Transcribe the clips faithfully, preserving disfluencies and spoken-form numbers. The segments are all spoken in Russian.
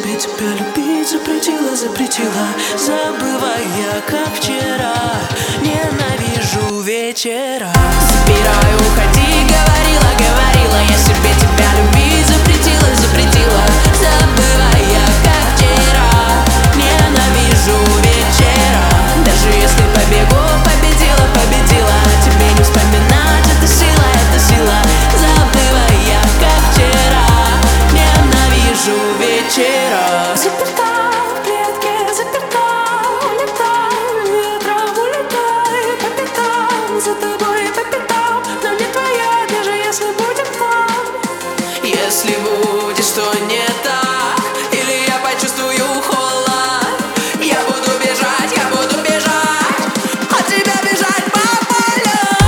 себе тебя любить запретила, запретила, забывая, как вчера. Ненавижу вечера. Забирай, уходи, говорила, говорила, я себе тебя любить запретила, запретила, забывая, как вчера. Ненавижу вечера. Даже если побегу, победила, победила, тебе не вспоминать, это сила, это сила, забывая, как вчера. Ненавижу вечера. Заперта в клетке, заперта, улетай, ветром улетай, по пятам, за тобой по пятам, но не твоя, даже если будет там. Если будет что не так, или я почувствую холод, я буду бежать, я буду бежать, от тебя бежать по полям.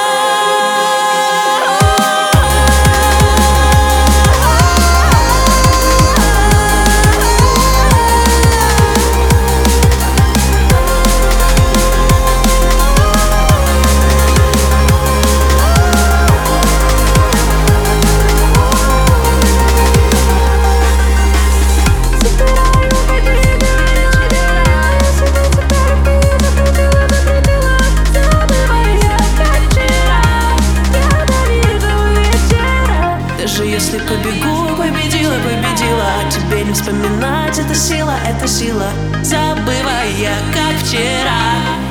Даже если побегу, победила, победила, тебе не вспоминать, это сила, это сила, забывая, как вчера.